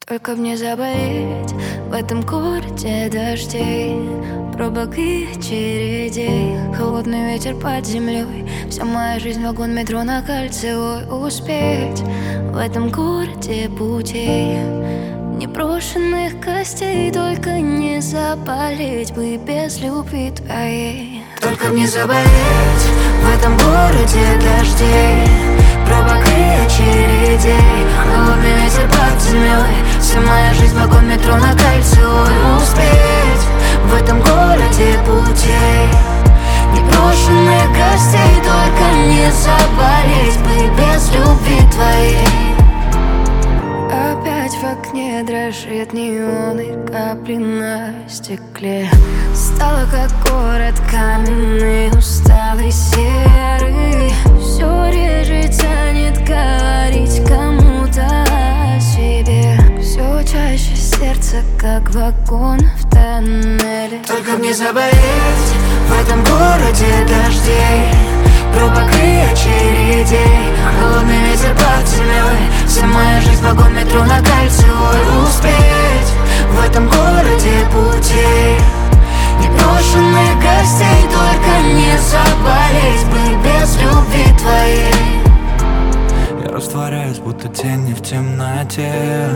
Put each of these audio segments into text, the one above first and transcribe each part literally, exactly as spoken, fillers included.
Только мне заболеть в этом городе дождей, пробок и очередей. Холодный ветер под землей, вся моя жизнь вагон метро на Кольцевой. Успеть в этом городе путей, непрошенных костей. Только не заболеть бы без любви твоей. Только мне заболеть в этом городе дождей, пробок и очередей. Холодный ветер под землей, вся моя жизнь вагон метро на Кольцевой. Успеть в этом городе путей, непрошенных гостей. Только не заболеть бы без любви твоей. Опять в окне дрожит неон и капли на стекле. Стало как город каменный, усталый, серый. Все реже тянет говорить кому-то о себе. Все чаще сердце, как вагон в тоннеле. Только мне заболеть в этом городе дождей, пробок и очередей. Холодный ветер под землей, вся моя жизнь вагон метро на Кольцевой. Успеть в этом городе путей, непрошенных гостей. Только не заболеть бы без любви твоей. Я растворяюсь, будто тени в темноте.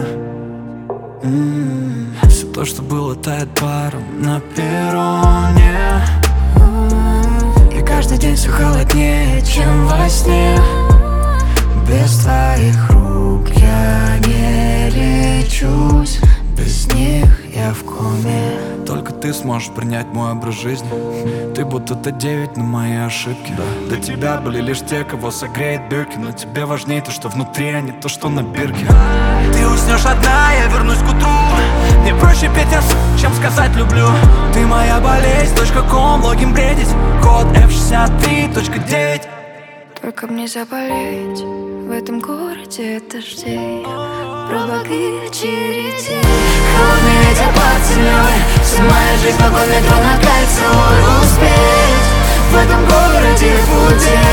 mm. Все то, что было, тает паром на перроне. И каждый день все холоднее, чем во сне. Без твоих рук я не лечусь, без них я в коме. Только ты сможешь принять мой образ жизни. Ты будто Т девять на мои ошибки. До тебя были лишь те, кого согреет бирки. Но тебе важнее то, что внутри, а не то, что на бирке. Ты уснешь одна, я вернусь к утру. Мне проще петь раз, чем сказать люблю. Ты моя болезнь, точка ком, логин бредить. Код эф шестьдесят три точка девять. Только мне заболеть в этом городе дождей, пробок и очередей. Холодный ветер под землей, вся моя жизнь вагон метро на Кольцевой. Успеть в этом городе путей,